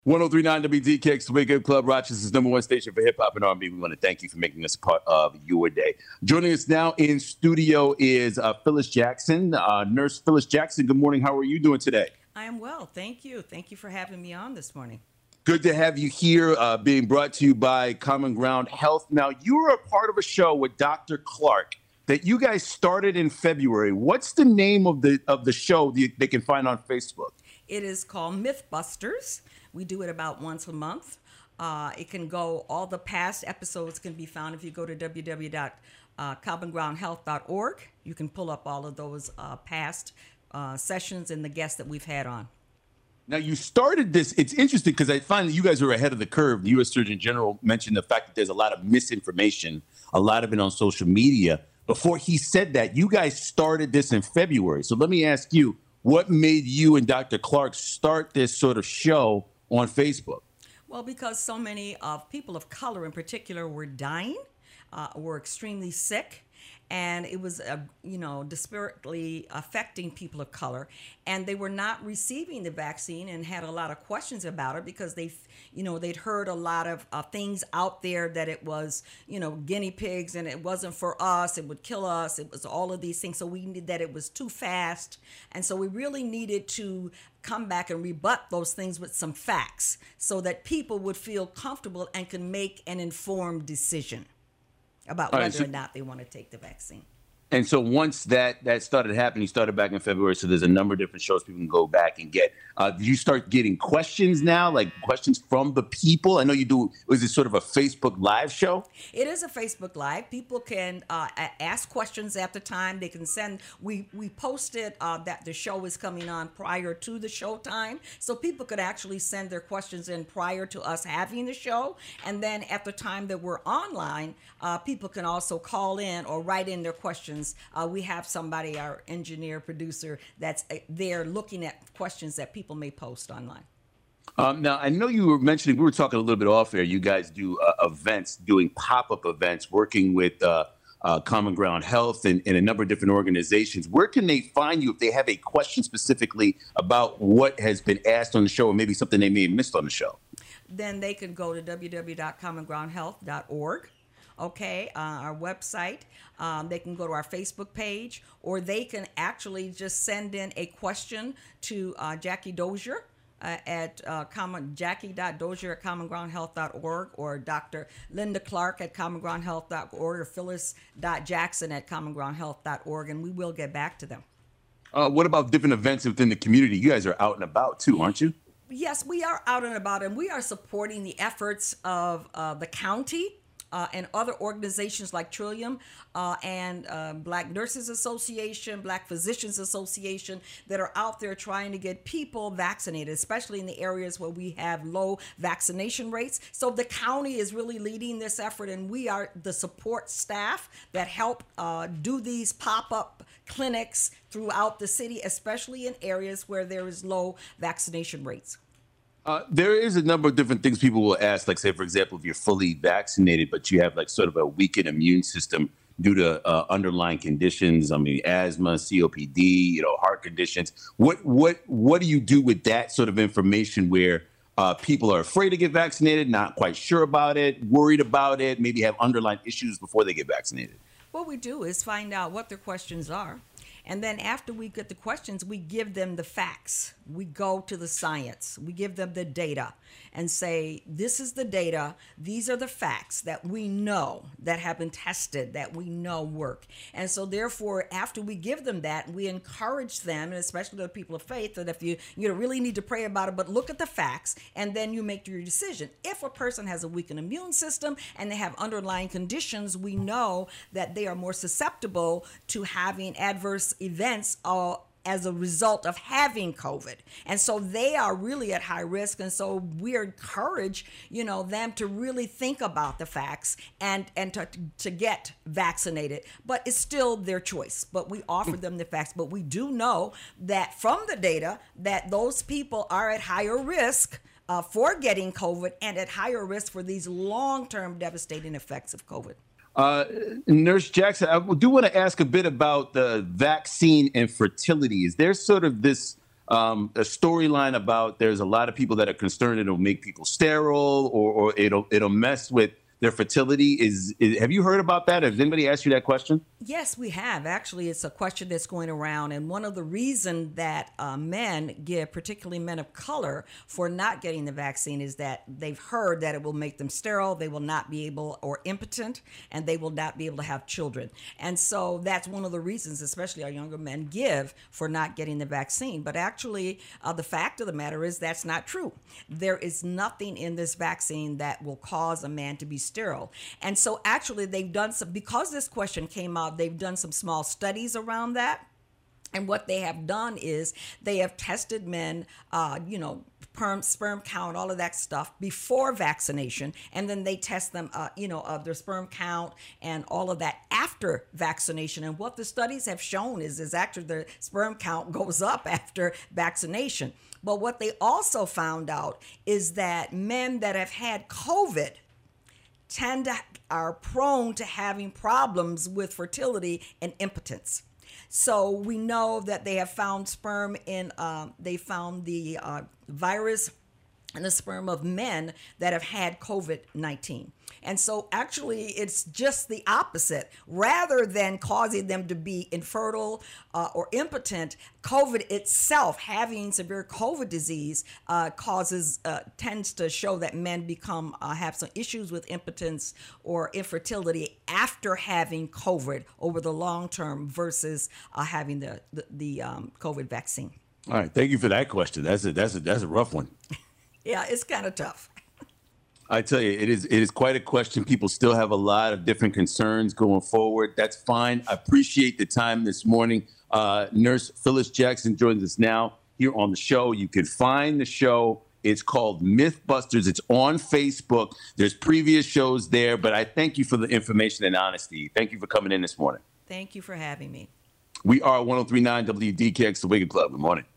1039 WDKX, the Wake Up Club, Rochester's number one station for hip hop and R&B. We want to thank you for making us part of your day. Joining us now in studio is Phyllis Jackson. Nurse Phyllis Jackson, good morning. How are you doing today? I am well. Thank you. Thank you for having me on this morning. Good to have you here, being brought to you by Common Ground Health. Now, you are a part of a show with Dr. Clark that you guys started in February. What's the name of the show that they can find on Facebook? It is called Mythbusters. We do it about once a month. It can go, all the past episodes can be found if you go to www.commongroundhealth.org. You can pull up all of those past sessions and the guests that we've had on. Now, you started this. It's interesting because I find that you guys are ahead of the curve. The U.S. Surgeon General mentioned the fact that there's a lot of misinformation, a lot of it on social media. Before he said that, you guys started this in February. So let me ask you, what made you and Dr. Clark start this sort of show on Facebook? Well, because so many of people of color in particular were dying, were extremely sick, and it was, disparately affecting people of color, and they were not receiving the vaccine and had a lot of questions about it because they'd heard a lot of things out there that it was, guinea pigs and it wasn't for us, it would kill us, it was all of these things. So we needed that it was too fast, and so we really needed to come back and rebut those things with some facts so that people would feel comfortable and can make an informed decision about whether or not they want to take the vaccine. And so once that started happening, you started back in February, so there's a number of different shows people can go back and get. Do you start getting questions now, like questions from the people? I know you do. Was it sort of a Facebook Live show? It is a Facebook Live. People can ask questions at the time. They can send. We posted that the show is coming on prior to the show time, so people could actually send their questions in prior to us having the show. And then at the time that we're online, people can also call in or write in their questions. We have somebody, our engineer, producer, that's there looking at questions that people may post online. Now, I know you were mentioning, we were talking a little bit off air, you guys do events, doing pop-up events, working with Common Ground Health and a number of different organizations. Where can they find you if they have a question specifically about what has been asked on the show or maybe something they may have missed on the show? Then they can go to www.commongroundhealth.org. Okay, our website. They can go to our Facebook page, or they can actually just send in a question to Jackie Dozier at jackie.dozier at commongroundhealth.org, or Dr. Linda Clark at commongroundhealth.org, or phyllis.jackson at commongroundhealth.org, and we will get back to them. What about different events within the community? You guys are out and about too, aren't you? Yes, we are out and about, and we are supporting the efforts of the county and other organizations like Trillium and Black Nurses Association, Black Physicians Association, that are out there trying to get people vaccinated, especially in the areas where we have low vaccination rates. So the county is really leading this effort, and we are the support staff that help do these pop-up clinics throughout the city, especially in areas where there is low vaccination rates. There is a number of different things people will ask, like, say, for example, if you're fully vaccinated, but you have like sort of a weakened immune system due to underlying conditions. I mean, asthma, COPD, heart conditions. What do you do with that sort of information where people are afraid to get vaccinated, not quite sure about it, worried about it, maybe have underlying issues before they get vaccinated? What we do is find out what their questions are. And then after we get the questions, we give them the facts. We go to the science. We give them the data and say, this is the data. These are the facts that we know, that have been tested, that we know work. And so therefore, after we give them that, we encourage them, and especially the people of faith, that if you really need to pray about it, but look at the facts, and then you make your decision. If a person has a weakened immune system and they have underlying conditions, we know that they are more susceptible to having adverse events as a result of having COVID. And so they are really at high risk. And so we encourage, them to really think about the facts and to get vaccinated. But it's still their choice. But we offer them the facts. But we do know that from the data that those people are at higher risk for getting COVID and at higher risk for these long-term devastating effects of COVID. Nurse Jackson, I do want to ask a bit about the vaccine and fertility. Is there sort of this a storyline about there's a lot of people that are concerned it'll make people sterile or it'll mess with their fertility. Have you heard about that? Has anybody asked you that question? Yes, we have. Actually, it's a question that's going around. And one of the reasons that men give, particularly men of color, for not getting the vaccine is that they've heard that it will make them sterile, they will not be able, or impotent, and they will not be able to have children. And so that's one of the reasons, especially our younger men, give for not getting the vaccine. But actually, the fact of the matter is that's not true. There is nothing in this vaccine that will cause a man to be sterile. And so actually, they've done some, because this question came out, they've done some small studies around that. And what they have done is they have tested men, sperm count, all of that stuff before vaccination. And then they test them, of their sperm count and all of that after vaccination. And what the studies have shown is actually the sperm count goes up after vaccination. But what they also found out is that men that have had COVID are prone to having problems with fertility and impotence. So we know that they have found sperm they found the virus in the sperm of men that have had COVID-19. And so actually it's just the opposite. Rather than causing them to be infertile or impotent, COVID itself, having severe COVID disease, tends to show that men have some issues with impotence or infertility after having COVID over the long term versus having the COVID vaccine. All right, thank you for that question. That's a rough one. Yeah, it's kind of tough. I tell you, it is quite a question. People still have a lot of different concerns going forward. That's fine. I appreciate the time this morning. Nurse Phyllis Jackson joins us now here on the show. You can find the show. It's called Mythbusters. It's on Facebook. There's previous shows there, but I thank you for the information and honesty. Thank you for coming in this morning. Thank you for having me. We are 103.9 WDKX, The Wake Up Club. Good morning.